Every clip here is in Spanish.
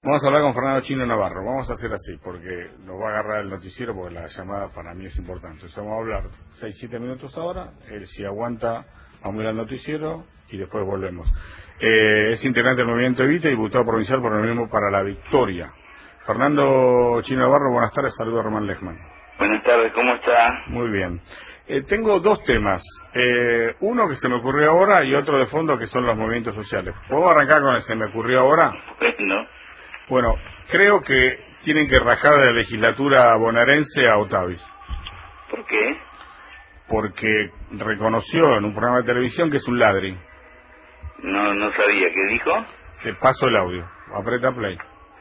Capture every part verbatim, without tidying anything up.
Vamos a hablar con Fernando Chino Navarro. Vamos a hacer así, porque nos va a agarrar el noticiero, porque la llamada para mí es importante. Entonces vamos a hablar seis siete minutos ahora. Él, si aguanta, vamos a ir al noticiero y después volvemos. Eh, es integrante del Movimiento Evita y diputado provincial por el mismo para la Victoria. Fernando Chino Navarro, buenas tardes. Saludos a Román Lechman. Buenas tardes, ¿cómo está? Muy bien. Eh, tengo dos temas. Eh, uno que se me ocurrió ahora y otro de fondo que son los movimientos sociales. ¿Puedo arrancar con el que se me ocurrió ahora? Bueno. Bueno, creo que tienen que rajar de la legislatura bonaerense a Otavis. ¿Por qué? Porque reconoció en un programa de televisión que es un ladri. No, no sabía. ¿Qué dijo? Te paso el audio. Apreta play.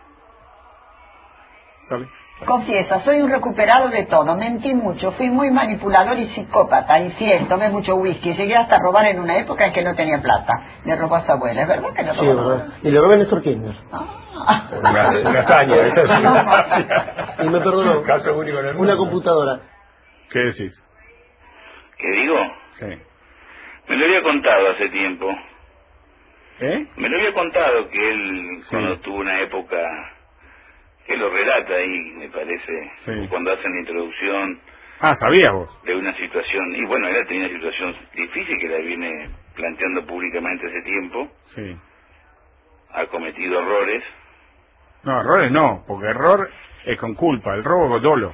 ¿Dale? Confiesa, soy un recuperado de todo, mentí mucho, fui muy manipulador y psicópata, infiel, tomé mucho whisky, llegué hasta robar en una época en que no tenía plata. Le robó a su abuela, ¿es verdad que le robó? Sí, verdad. Y le robé a Néstor Kirchner. Ah. Una, una hazaña, esa es una hazaña. Y me perdonó. Caso único en el mundo. Una computadora. ¿Qué decís? ¿Qué digo? Sí. Me lo había contado hace tiempo. ¿Eh? Me lo había contado que él, Sí. cuando tuvo una época, que lo relata ahí, me parece, Sí. cuando hacen la introducción Ah, ¿sabías vos? de una situación, y bueno, él ha tenido una situación difícil que la viene planteando públicamente hace tiempo, Sí. ha cometido errores. No, errores no, porque error es con culpa, el robo con dolo.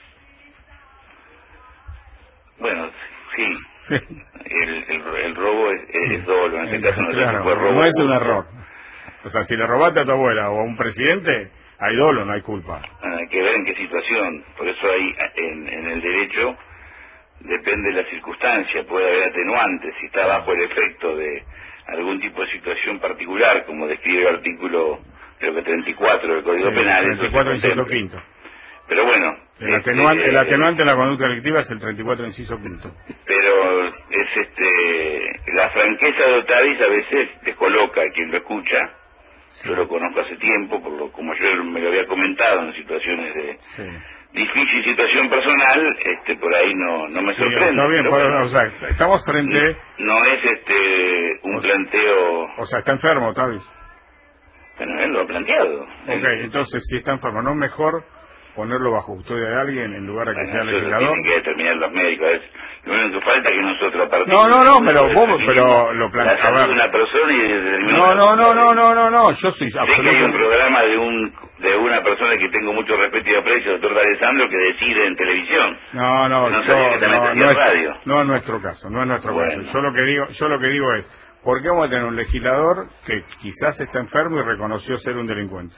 Bueno, sí, Sí. el, el, el robo es, es dolo, en este El- caso no, claro, fue robo. no es un oculto. error. O sea, si le robaste a tu abuela o a un presidente, hay dolo, no hay culpa. Ah, hay que ver en qué situación, por eso hay en, en el derecho depende de la circunstancia, puede haber atenuantes, si está bajo el efecto de algún tipo de situación particular, como describe el artículo creo que treinta y cuatro del Código Sí, Penal, treinta y cuatro eso se inciso contempla. quinto. Pero bueno, El atenuante, este, el atenuante de la conducta delictiva es el treinta y cuatro inciso quinto. pero es este la franqueza de Otavis a veces descoloca a quien lo escucha. Sí. Yo lo conozco hace tiempo, por lo, como yo me lo había comentado en situaciones de Sí. difícil situación personal, este por ahí no no me Sí, sorprende. está bien, pero pero, bueno, o sea, estamos frente... no es este un O sea- planteo. O sea, está enfermo, Tavis. Bueno, él lo ha planteado. Ok, entonces, si está enfermo, ¿no es mejor ponerlo bajo custodia de alguien en lugar de que Bueno, sea eso lo legislador? tienen que determinar los médicos. Es lo único que falta es que nosotros a partir No, no, no, de- pero de- vos- definimos pero lo la plantea- salud a ver. de una persona y determinamos No, la- no, no, no, no, no, no, yo soy Sé que hay un absolutamente... programa de un de una persona que tengo mucho respeto y aprecio, doctor D'Alessandro, que decide en televisión. No, no, No yo, sabía que también no, hacía no es, radio. no es nuestro caso, no es nuestro Bueno. caso. Yo lo que digo, yo lo que digo es, ¿por qué vamos a tener un legislador que quizás está enfermo y reconoció ser un delincuente?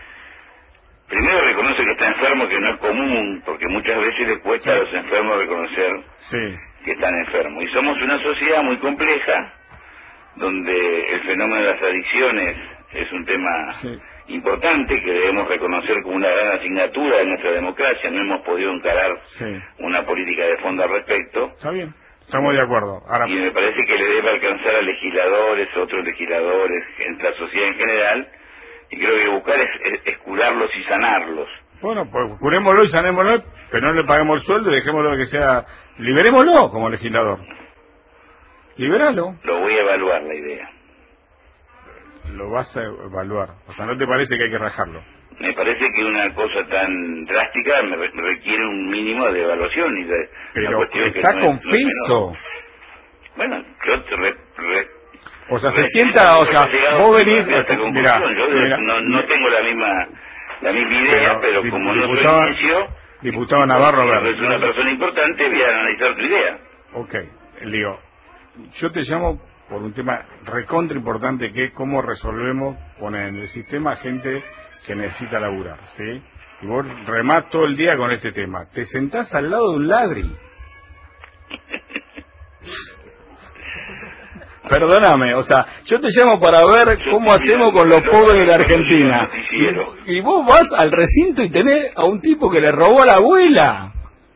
Primero reconoce que está enfermo, que no es común, porque muchas veces le cuesta a los enfermos reconocer Sí, que están enfermos. Y somos una sociedad muy compleja, donde el fenómeno de las adicciones es un tema sí, importante que debemos reconocer como una gran asignatura de nuestra democracia. No hemos podido encarar sí. una política de fondo al respecto, Está bien, estamos de acuerdo. Ahora, y me parece que le debe alcanzar a legisladores, otros legisladores, en la sociedad en general, y creo que buscar es, es- es curarlos y sanarlos. bueno, pues curémoslo y sanémoslo, pero no le paguemos el sueldo y dejémoslo que sea... Liberémoslo como legislador. Liberalo. Lo voy a evaluar la idea. Lo vas a evaluar. O sea, ¿no te parece que hay que rajarlo? Me parece que una cosa tan drástica me re- requiere un mínimo de evaluación y de una Pero cuestión que está no es- con no es menor. peso. Bueno, yo te re- re- O sea, se re- sienta, o sea, llegado vos venís... a esta Mirá, conclusión. Yo mirá, no, no tengo la misma la misma idea, pero, Pero, como diputado- no soy inicio, Diputado Navarro, a ver, es una persona importante, voy a analizar tu idea. ok, digo, yo te llamo por un tema recontra importante que es cómo resolvemos poner en el sistema gente que necesita laburar, ¿sí? Y vos remás todo el día con este tema. Te sentás al lado de un ladri. Perdóname, o sea, yo te llamo para ver Yo cómo estoy hacemos mirando con los el pobres de la noticiero. Argentina. Y, y vos vas al recinto y tenés a un tipo que le robó a la abuela.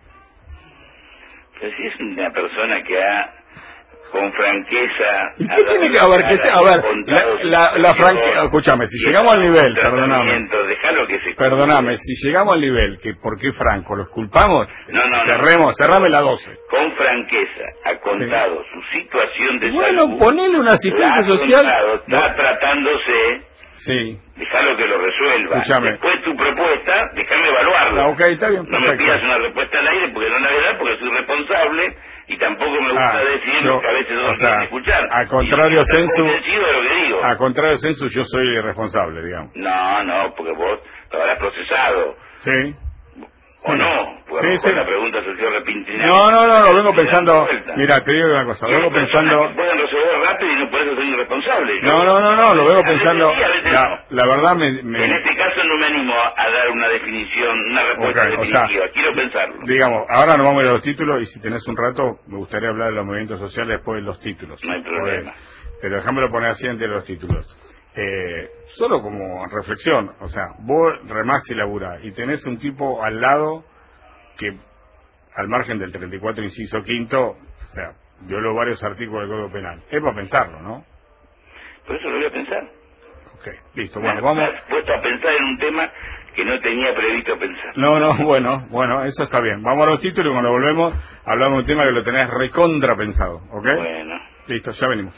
Pero si es una persona que ha, con franqueza... ¿Y qué tiene que haber que sea? A ver, la, la, la franqueza, escúchame, si llegamos al nivel, perdóname, Déjalo que se... perdóname, si llegamos al nivel que por qué Franco lo culpamos, No, no, no. cerremos, cerrame la doce. Con franqueza ha contado su situación de Bueno, salud. ponele una asistencia la ha social. contado, está tratándose Sí. Dejalo que lo resuelva. Escuchame. Después tu propuesta, déjame evaluarla. Ah, ok, está bien, no me pidas una respuesta al aire porque no la voy a dar, porque soy responsable y tampoco me gusta ah, decir yo, lo que a veces no o sea, quieren escuchar. A contrario, y Censu, de lo que digo. a contrario, Censu, yo soy irresponsable, digamos. No, no, porque vos lo habrás procesado. Sí. ¿O sí. no? Porque sí, sí. la pregunta surgió repentinamente. No, no, no, lo vengo pensando. Mira, te digo una cosa, vengo pensando. Que pueden resolver rápido y no por eso soy irresponsable. No, no, no, no, lo vengo pensando. Sí, a veces la, no. la verdad me, me. En este caso no me animo a dar una definición, una respuesta okay, definitiva. O sea, quiero pensarlo. Digamos, ahora nos vamos a ir a los títulos y si tenés un rato, me gustaría hablar de los movimientos sociales después de los títulos. No hay problema. Porque, pero déjamelo poner así antes de los títulos. Eh, solo como reflexión, o sea, vos remás y laburás y tenés un tipo al lado que, al margen del treinta y cuatro inciso quinto, o sea, violó varios artículos del Código Penal. Es para pensarlo, ¿no? Por eso lo voy a pensar. Ok, listo, bueno, vamos. Me has puesto a pensar en un tema que no tenía previsto pensar. No, no, bueno, bueno, eso está bien. Vamos a los títulos y cuando volvemos hablamos de un tema que lo tenés recontra pensado, ¿ok? Bueno. Listo, ya venimos.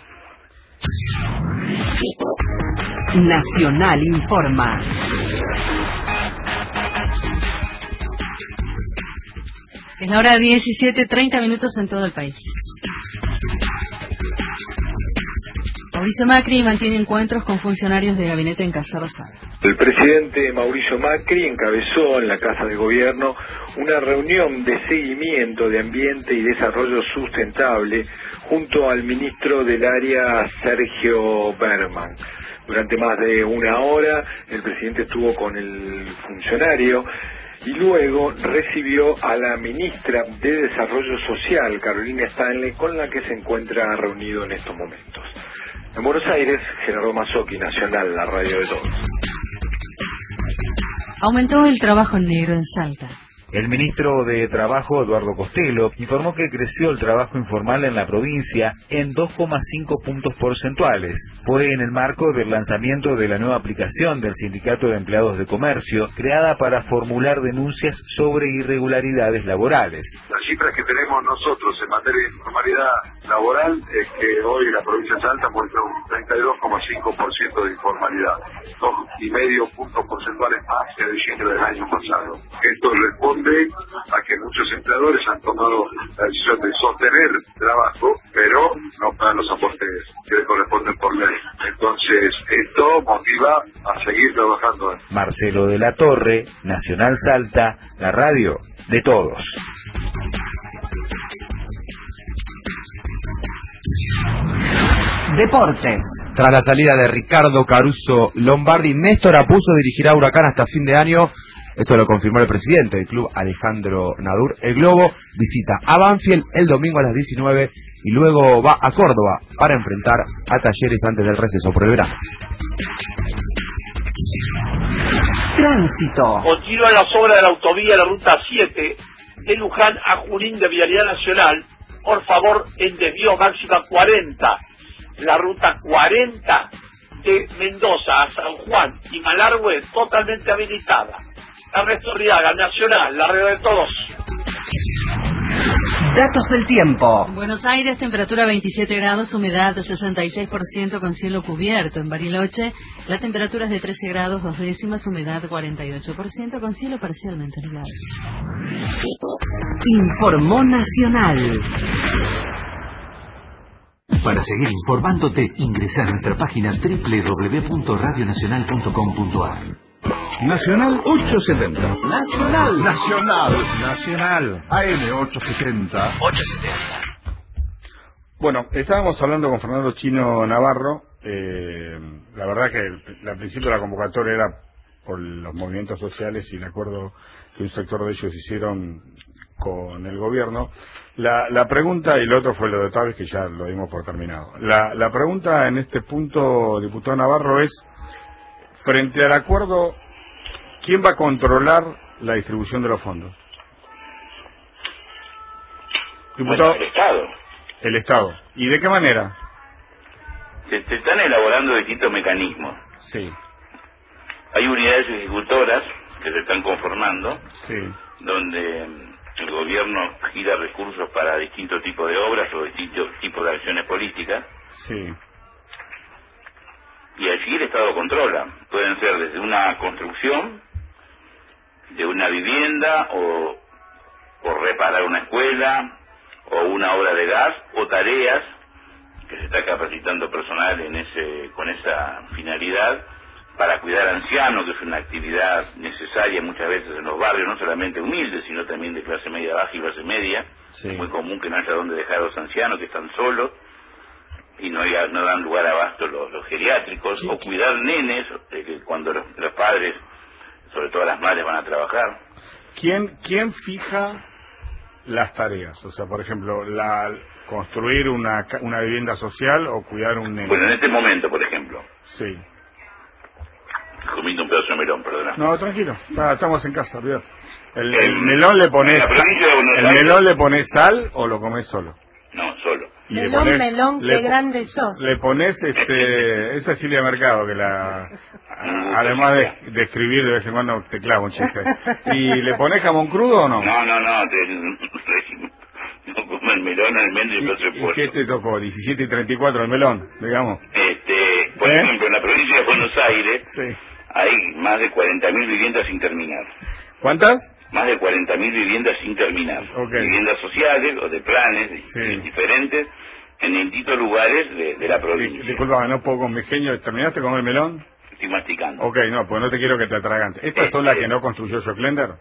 Nacional informa. Es la hora diecisiete, treinta minutos en todo el país. Mauricio Macri mantiene encuentros con funcionarios de gabinete en Casa Rosada. El presidente Mauricio Macri encabezó en la Casa de Gobierno una reunión de seguimiento de ambiente y desarrollo sustentable junto al ministro del área, Sergio Berman. Durante más de una hora el presidente estuvo con el funcionario y luego recibió a la ministra de Desarrollo Social, Carolina Stanley, con la que se encuentra reunido en estos momentos. En Buenos Aires, Gerardo Mazzocchi, Nacional, la radio de todos. Aumentó el trabajo en negro en Salta. El ministro de Trabajo, Eduardo Costello, informó que creció el trabajo informal en la provincia en dos coma cinco puntos porcentuales. Fue en el marco del lanzamiento de la nueva aplicación del Sindicato de Empleados de Comercio, creada para formular denuncias sobre irregularidades laborales. Las cifras que tenemos nosotros en materia de informalidad laboral es que hoy la provincia de Salta muestra un treinta y dos coma cinco por ciento de informalidad, dos y medio puntos porcentuales más que a diciembre del año pasado. Esto responde a que muchos empleadores han tomado la decisión de sostener trabajo, pero no pagan los aportes que les corresponden por ley. Entonces, esto motiva a seguir trabajando. Marcelo de la Torre, Nacional Salta, la radio de todos. Deportes. Tras la salida de Ricardo Caruso Lombardi, Néstor Apuzzo dirigirá a Huracán hasta fin de año. Esto lo confirmó el presidente del club, Alejandro Nadur. El Globo visita a Banfield el domingo a las diecinueve y luego va a Córdoba para enfrentar a Talleres antes del receso por el verano. Tránsito. Continúan las obras de la autovía de la ruta siete de Luján a Junín de Vialidad Nacional. Por favor, en desvío máxima cuarenta. La ruta cuarenta de Mendoza a San Juan y Malargüe totalmente habilitada. Ernesto Riaga, Nacional, la red de todos. Datos del tiempo. En Buenos Aires, temperatura veintisiete grados, humedad de sesenta y seis por ciento con cielo cubierto. En Bariloche, la temperatura es de trece grados, dos décimas, humedad cuarenta y ocho por ciento con cielo parcialmente nublado. Informó Nacional. Para seguir informándote, ingresa a nuestra página doble u doble u doble u punto radio nacional punto com punto a r. Nacional ochocientos setenta. Nacional. Nacional. Nacional. A M ochocientos setenta. ochocientos setenta. Bueno, estábamos hablando con Fernando Chino Navarro. Eh, la verdad que el, al principio la convocatoria era por los movimientos sociales y el acuerdo que un sector de ellos hicieron con el gobierno. La, la pregunta, y lo otro fue lo de Tavis, que ya lo dimos por terminado. La, la pregunta en este punto, diputado Navarro, es, frente al acuerdo, ¿quién va a controlar la distribución de los fondos? Diputado, bueno, el Estado. El Estado. ¿Y de qué manera? Se, se están elaborando distintos mecanismos. Sí. Hay unidades ejecutoras que se están conformando, sí, donde el gobierno gira recursos para distintos tipos de obras o distintos tipos de acciones políticas. Sí. y allí el Estado controla. Pueden ser desde una construcción, de una vivienda, o, o reparar una escuela, o una obra de gas, o tareas que se está capacitando personal en ese con esa finalidad para cuidar ancianos, que es una actividad necesaria muchas veces en los barrios, no solamente humildes, sino también de clase media baja y clase media. Sí. Es muy común que no haya donde dejar a los ancianos que están solos y no, haya, no dan lugar a abasto los, los geriátricos, sí. O cuidar nenes eh, que cuando los, los padres, sobre todo las madres, van a trabajar. ¿Quién, quién fija las tareas? O sea, por ejemplo, la construir una, una vivienda social o cuidar un nene. Bueno, en este momento, por ejemplo. Sí. Comiendo un pedazo de melón, perdona. No, tranquilo, está, estamos en casa, olvídate. El, el melón le pones el Aires, melón le pones sal o lo comes solo. No, solo. Y melón, pones, melón, qué grande sos. Le pones este, esa Silvia Mercado que la, a, además de, de escribir de vez en cuando te clava un chiste. ¿Y le pones jamón crudo o no? No, no, no, te, no como el melón, almendro y otro ¿Y, ¿Y qué te tocó? diecisiete y treinta y cuatro el melón, digamos. Este, por ¿Eh? ejemplo, en la provincia de Buenos Aires. Sí. Hay más de cuarenta mil viviendas sin terminar. ¿Cuántas? Más de cuarenta mil viviendas sin terminar. Okay. Viviendas sociales o de planes sí. diferentes en distintos lugares de, de la provincia. Disculpa, no puedo con mi genio. ¿Terminaste con el melón? Estoy masticando. Ok, no, pues no te quiero que te atragantes. ¿Estas este, son las que no construyó Joclender?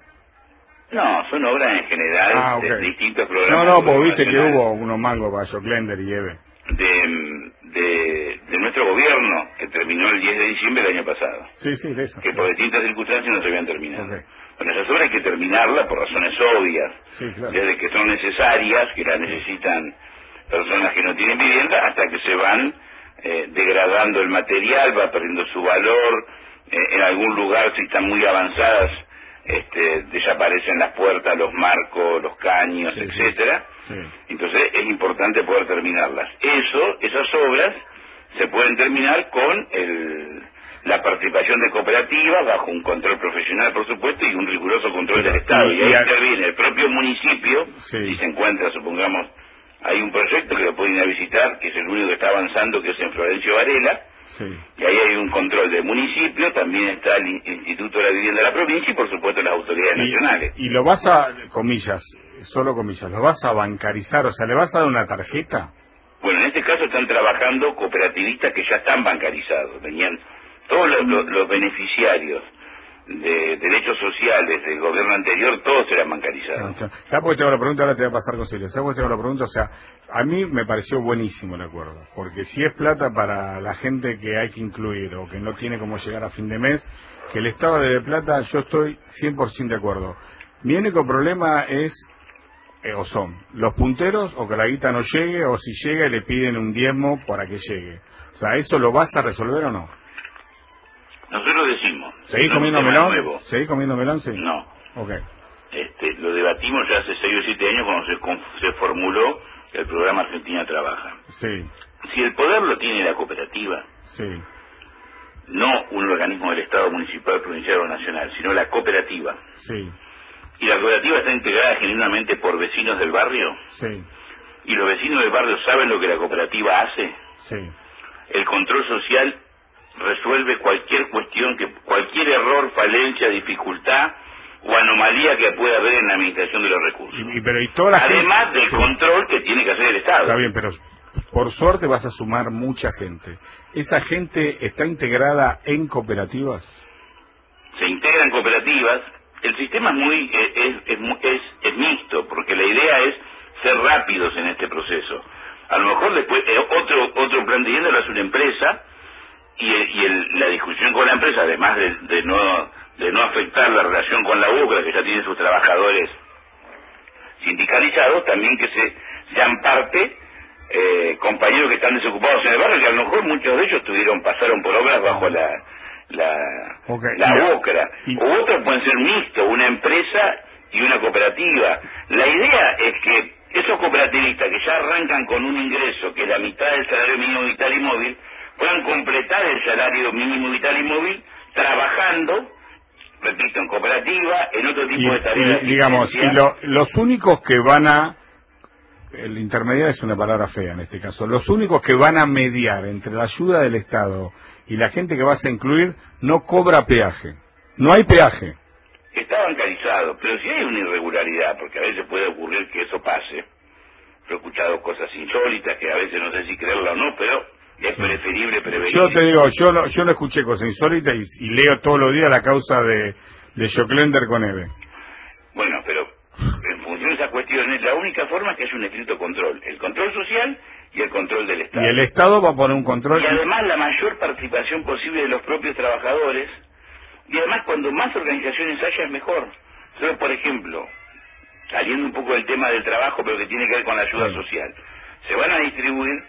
No, son obras en general ah, okay. de distintos programas. No, no, pues viste que hubo unos mangos para Joclender y Eve. De, de, de nuestro gobierno, que terminó el diez de diciembre del año pasado. Sí, sí, de eso. Que por distintas circunstancias no se habían terminado. Okay. Bueno, esas obras hay que terminarlas por razones obvias. Sí, claro. Desde que son necesarias, que las necesitan personas que no tienen vivienda, hasta que se van eh, degradando el material, va perdiendo su valor. Eh, en algún lugar, si están muy avanzadas, este, desaparecen las puertas, los marcos, los caños, sí, etcétera. Sí. Entonces es importante poder terminarlas. Eso, esas obras se pueden terminar con el, la participación de cooperativas bajo un control profesional, por supuesto, y un riguroso control del Estado. Y ahí interviene el propio municipio, sí. Si se encuentra, supongamos, hay un proyecto que lo pueden ir a visitar, que es el único que está avanzando, que es en Florencio Varela. Sí. Y ahí hay un control del municipio, también está el Instituto de la Vivienda de la provincia y por supuesto las autoridades y, nacionales. Y lo vas a, comillas, solo comillas, ¿lo vas a bancarizar? O sea, ¿le vas a dar una tarjeta? Bueno, en este caso están trabajando cooperativistas que ya están bancarizados. Venían todos los, los, los beneficiarios de derechos sociales del gobierno anterior, todos eran bancarizados. ¿Sabes por qué tengo la pregunta? Ahora te voy a pasar con Silvia. ¿Sabes por qué tengo la pregunta? O sea, a mí me pareció buenísimo el acuerdo, porque si es plata para la gente que hay que incluir o que no tiene cómo llegar a fin de mes, que el Estado le dé plata, yo estoy cien por ciento de acuerdo. Mi único problema es, eh, o son, los punteros, o que la guita no llegue, o si llega le piden un diezmo para que llegue. O sea, ¿eso lo vas a resolver o no? Nosotros decimos... ¿Seguís comiendo melón? ¿Seguís comiendo melón? Sí. No. Ok. Este, lo debatimos ya hace seis o siete años cuando se, se formuló el programa Argentina Trabaja. Sí. Si el poder lo tiene la cooperativa, sí, no un organismo del Estado municipal, provincial o nacional, sino la cooperativa. Sí. Y la cooperativa está integrada genuinamente por vecinos del barrio. Sí. Y los vecinos del barrio saben lo que la cooperativa hace. Sí. El control social resuelve cualquier cuestión, que cualquier error, falencia, dificultad o anomalía que pueda haber en la administración de los recursos. Y, pero y toda la Además gente... del control que tiene que hacer el Estado. Está bien, pero por suerte vas a sumar mucha gente. ¿Esa gente está integrada en cooperativas? Se integra en cooperativas. El sistema es muy es, es, es, es mixto, porque la idea es ser rápidos en este proceso. A lo mejor después eh, otro otro plan de vivienda lo hace una empresa, y, y el, la discusión con la empresa, además de, de no de no afectar la relación con la U C R A, que ya tiene sus trabajadores sindicalizados, también que se sean parte eh, compañeros que están desocupados en el barrio, que a lo mejor muchos de ellos tuvieron pasaron por obras bajo la la, okay. la U C R A, y... o otros pueden ser mixtos, una empresa y una cooperativa. La idea es que esos cooperativistas que ya arrancan con un ingreso que es la mitad del salario mínimo vital y móvil, puedan completar el salario mínimo vital y móvil trabajando, repito, en cooperativa, en otro tipo y, de tareas. Y, digamos, y lo, los únicos que van a el intermediario es una palabra fea en este caso, los únicos que van a mediar entre la ayuda del Estado y la gente que vas a incluir no cobra peaje, no hay peaje. Está bancarizado, pero si hay una irregularidad, porque a veces puede ocurrir que eso pase, yo he escuchado cosas insólitas que a veces no sé si creerla o no, pero es sí. preferible prevenir. Yo te digo, yo no, yo no escuché cosas insólitas y, y leo todos los días la causa de, de Joclender con Eve. Bueno, pero en función de esas cuestiones, la única forma es que haya un estricto control, el control social y el control del Estado. Y el Estado va a poner un control. Y además la mayor participación posible de los propios trabajadores. Y además, cuando más organizaciones haya, es mejor. Entonces, por ejemplo, saliendo un poco del tema del trabajo, pero que tiene que ver con la ayuda sí. social, se van a distribuir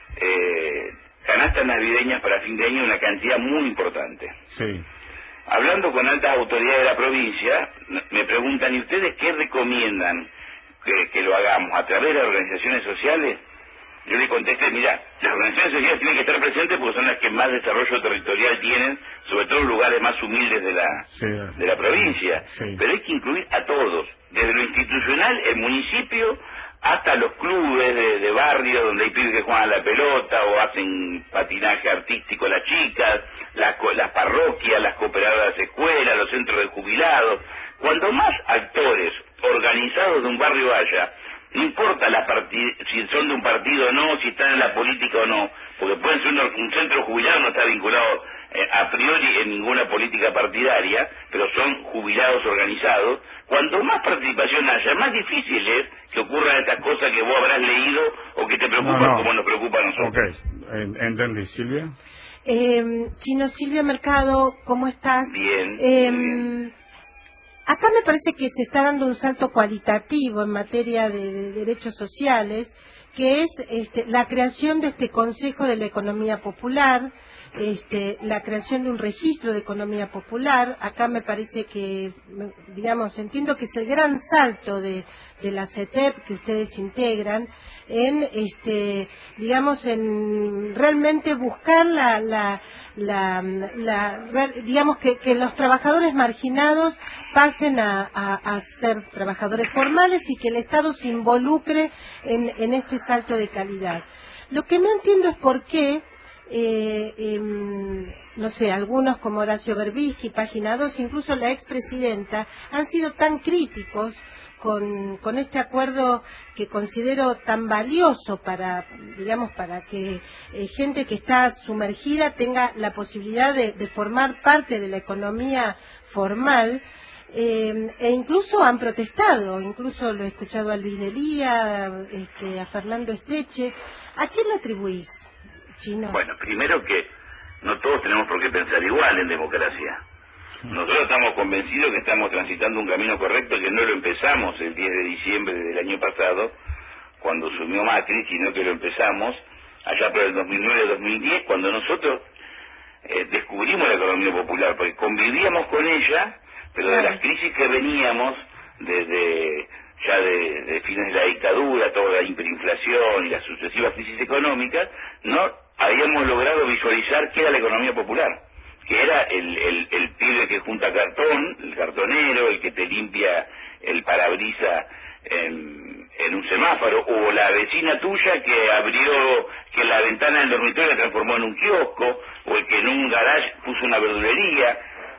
eh, canastas navideñas para fin de año, una cantidad muy importante. Sí. Hablando con altas autoridades de la provincia, me preguntan, ¿y ustedes qué recomiendan que, que lo hagamos? ¿A través de las organizaciones sociales? Yo le contesté, mira, las organizaciones sociales tienen que estar presentes porque son las que más desarrollo territorial tienen, sobre todo en lugares más humildes de la sí, de la provincia. Sí. Pero hay que incluir a todos, desde lo institucional, el municipio, hasta los clubes de, de barrio donde hay pibes que juegan a la pelota o hacen patinaje artístico las chicas, las, las parroquias, las cooperadoras de escuelas, los centros de jubilados. Cuando más actores organizados de un barrio haya, no importa la si son de un partido o no, si están en la política o no, porque pueden ser un, un centro jubilado, no está vinculado eh, a priori en ninguna política partidaria, pero son jubilados organizados. Cuanto más participación haya, más difícil es que ocurran estas cosas que vos habrás leído o que te preocupan no, no. como nos preocupa a nosotros. Ok, entendí. Silvia. Eh, Chino, Silvia Mercado, ¿cómo estás? Bien, eh, bien. Acá me parece que se está dando un salto cualitativo en materia de, de derechos sociales, que es este, la creación de este Consejo de la Economía Popular, este, la creación de un registro de economía popular. Acá me parece que, digamos, entiendo que es el gran salto de, de la C E T E P que ustedes integran en, este, digamos, en realmente buscar la, la, la, la digamos que, que los trabajadores marginados pasen a, a, a ser trabajadores formales y que el Estado se involucre en, en este salto de calidad. Lo que no entiendo es por qué Eh, eh, no sé, algunos como Horacio Berbisky, Página dos, incluso la expresidenta, han sido tan críticos con, con este acuerdo que considero tan valioso para, digamos, para que eh, gente que está sumergida tenga la posibilidad de, de formar parte de la economía formal. Eh, e incluso han protestado, incluso lo he escuchado a Luis Delía, este, a Fernando Esteche. ¿A quién lo atribuís, Chino? Bueno, primero que no todos tenemos por qué pensar igual en democracia. Nosotros estamos convencidos que estamos transitando un camino correcto, que no lo empezamos el diez de diciembre del año pasado, cuando sumió Macri, sino que lo empezamos allá por el dos mil nueve dos mil diez, cuando nosotros eh, descubrimos la economía popular, porque convivíamos con ella, pero de las crisis que veníamos desde ya de, de fines de la dictadura, toda la hiperinflación y las sucesivas crisis económicas, no habíamos logrado visualizar qué era la economía popular, que era el, el, el pibe que junta cartón, el cartonero, el que te limpia el parabrisa en, en un semáforo, o la vecina tuya que abrió, que la ventana del dormitorio la transformó en un kiosco, o el que en un garage puso una verdulería.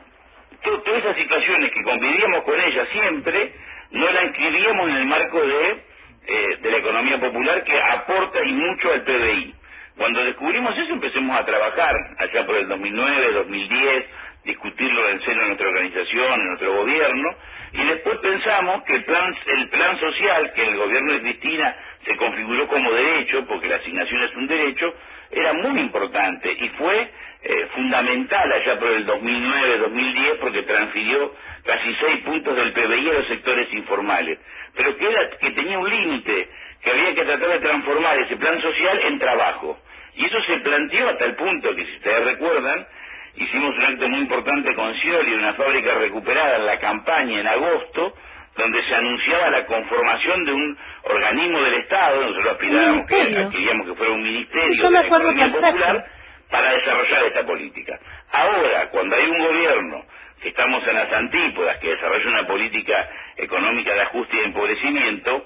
Todas esas situaciones que convivíamos con ella siempre, no la inscribíamos en el marco de, eh, de la economía popular, que aporta y mucho al P B I. Cuando descubrimos eso, empecemos a trabajar, allá por el dos mil nueve, dos mil diez, discutirlo en seno de nuestra organización, en nuestro gobierno, y después pensamos que el plan, el plan social, que el gobierno de Cristina se configuró como derecho, porque la asignación es un derecho, era muy importante y fue eh, fundamental allá por el dos mil nueve, dos mil diez, porque transfirió casi seis puntos del P B I a los sectores informales, pero que, era, que tenía un límite, que había que tratar de transformar ese plan social en trabajo. Y eso se planteó hasta el punto que, si ustedes recuerdan, hicimos un acto muy importante con Scioli, una fábrica recuperada en la campaña en agosto, donde se anunciaba la conformación de un organismo del Estado, nosotros aspirábamos que, queríamos que fuera un ministerio sí, de la economía popular para desarrollar esta política. Ahora, cuando hay un gobierno que estamos en las antípodas, que desarrolla una política económica de ajuste y de empobrecimiento,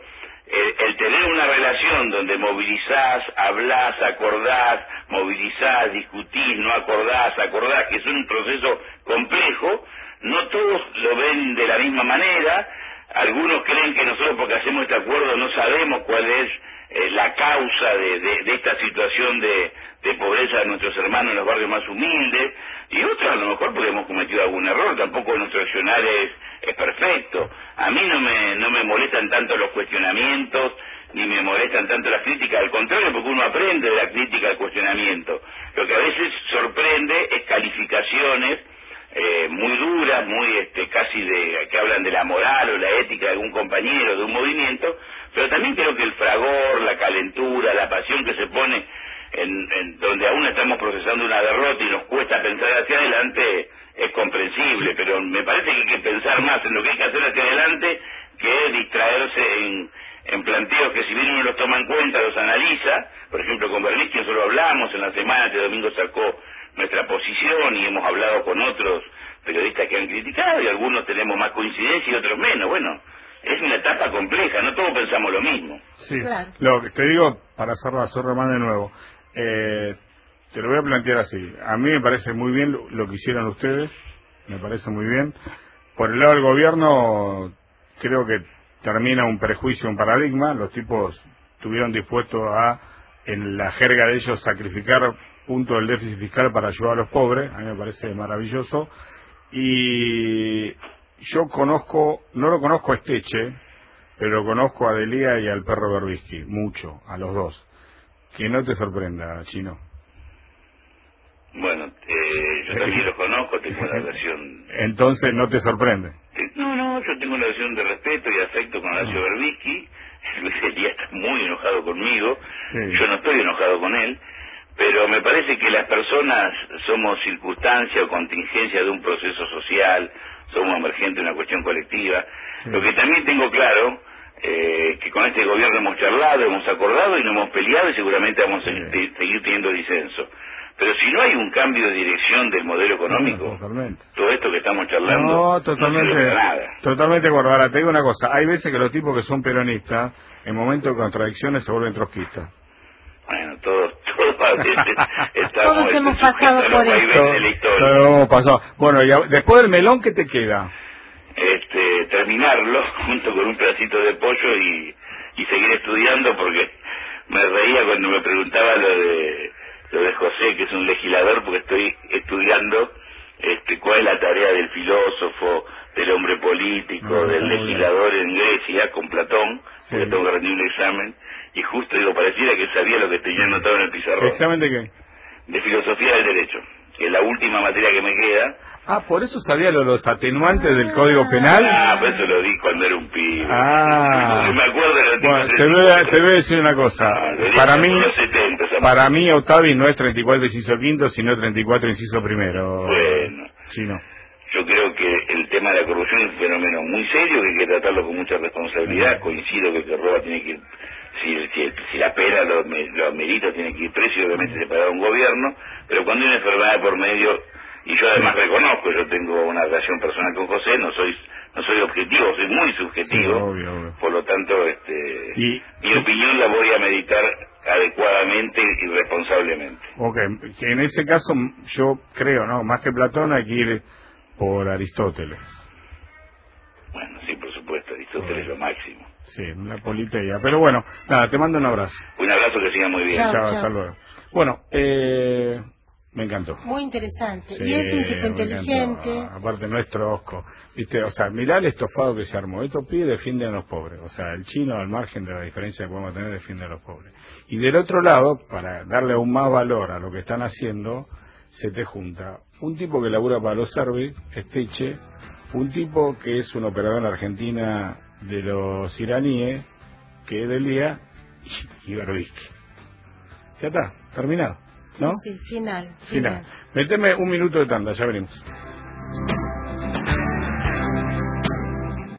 el, el tener una relación donde movilizás, hablás, acordás, movilizás, discutís, no acordás, acordás, que es un proceso complejo, no todos lo ven de la misma manera. Algunos creen que nosotros, porque hacemos este acuerdo, no sabemos cuál es eh, la causa de, de, de esta situación de, de pobreza de nuestros hermanos en los barrios más humildes, y otros a lo mejor porque hemos cometido algún error. Tampoco nuestro accionar es, es perfecto. A mí no me, no me molestan tanto los cuestionamientos, ni me molestan tanto las críticas, al contrario, porque uno aprende de la crítica al cuestionamiento. Lo que a veces sorprende es calificaciones Eh, muy duras, muy este, casi de que hablan de la moral o la ética de algún compañero, de un movimiento, pero también creo que el fragor, la calentura, la pasión que se pone en, en donde aún estamos procesando una derrota y nos cuesta pensar hacia adelante es comprensible, pero me parece que hay que pensar más en lo que hay que hacer hacia adelante que distraerse en, en planteos que si bien uno los toma en cuenta, los analiza. Por ejemplo, con Berlín, solo hablamos en la semana, este domingo sacó nuestra posición y hemos hablado con otros periodistas que han criticado y algunos tenemos más coincidencia y otros menos. Bueno, es una etapa compleja, no todos pensamos lo mismo. Sí, claro. Lo que te digo, para hacer la zorra más de nuevo, eh, te lo voy a plantear así. A mí me parece muy bien lo, lo que hicieron ustedes, me parece muy bien. Por el lado del gobierno, creo que termina un prejuicio, un paradigma. Los tipos estuvieron dispuestos a, en la jerga de ellos, sacrificar punto del déficit fiscal para ayudar a los pobres. A mí me parece maravilloso. Y yo conozco, no lo conozco a Esteche, pero conozco a Delía y al perro Berbisky, mucho, a los dos. Que no te sorprenda, Chino. Bueno, eh, yo también los conozco, tengo una relación... Entonces no te sorprende. No, no, yo tengo una relación de respeto y afecto con Horacio Berbisky. Luis Delía está muy enojado conmigo, sí. Yo no estoy enojado con él. Pero me parece que las personas somos circunstancia o contingencia de un proceso social, somos emergentes de una cuestión colectiva. Sí. Lo que también tengo claro, eh, que con este gobierno hemos charlado, hemos acordado y no hemos peleado y seguramente vamos sí. a te, seguir teniendo disenso. Pero si no hay un cambio de dirección del modelo económico, no, todo esto que estamos charlando, no, totalmente, no nada. Totalmente de acuerdo. Ahora te digo una cosa, hay veces que los tipos que son peronistas, en momentos de contradicciones se vuelven trotskistas. Bueno, todos, todos, estamos, todos hemos pasado por esto. Todos hemos pasado. Bueno, y a, después del melón, ¿qué te queda? Este, terminarlo junto con un pedacito de pollo y, y seguir estudiando, porque me reía cuando me preguntaba lo de lo de José, que es un legislador, porque estoy estudiando este, cuál es la tarea del filósofo, del hombre político, no, del legislador en Grecia, con Platón, sí. Porque tengo que rendir un examen. Y justo, digo, pareciera que sabía lo que tenía anotado en el pizarrón. ¿Examen de qué? De filosofía del derecho, que es la última materia que me queda. Ah, por eso sabía lo de los atenuantes del Código Penal. Ah, pues eso lo di cuando era un pibe. Ah. Me acuerdo de la bueno, te voy, a, te voy a decir una cosa. Ah, para mí, setenta, para mí Octavi no es treinta y cuatro inciso quinto, sino treinta y cuatro inciso primero. Bueno. Sí, no. Yo creo que el tema de la corrupción es un fenómeno muy serio que hay que tratarlo con mucha responsabilidad. Sí. Coincido que el que roba tiene que ir, si, si, si la pena lo, lo amerita, tiene que ir preso y obviamente separado un gobierno, pero cuando hay una enfermedad por medio, y yo además sí. reconozco, yo tengo una relación personal con José, no soy no soy objetivo, soy muy subjetivo, sí, obvio, obvio. Por lo tanto, este, y, mi sí. opinión la voy a meditar adecuadamente y responsablemente. Ok, que en ese caso yo creo, ¿no? Más que Platón hay que ir por Aristóteles. Bueno, sí, por supuesto, Aristóteles es lo máximo. Sí, una politeía. Pero bueno, nada, te mando un abrazo. Un abrazo, que siga muy bien. Chao, chao, hasta luego. Bueno, eh, me encantó. Muy interesante. Sí, y es un tipo inteligente. Aparte nuestro Osco. Viste, o sea, mirá el estofado que se armó. Estos pibes defienden a los pobres. O sea, el chino, al margen de la diferencia que podemos tener, defiende a los pobres. Y del otro lado, para darle aún más valor a lo que están haciendo, se te junta un tipo que labura para los Servi, Esteche, un tipo que es un operador en Argentina de los iraníes, que es Delía, y Berbisky. Ya está, terminado, ¿no? Sí, sí, final, final. final. Méteme un minuto de tanda, ya venimos.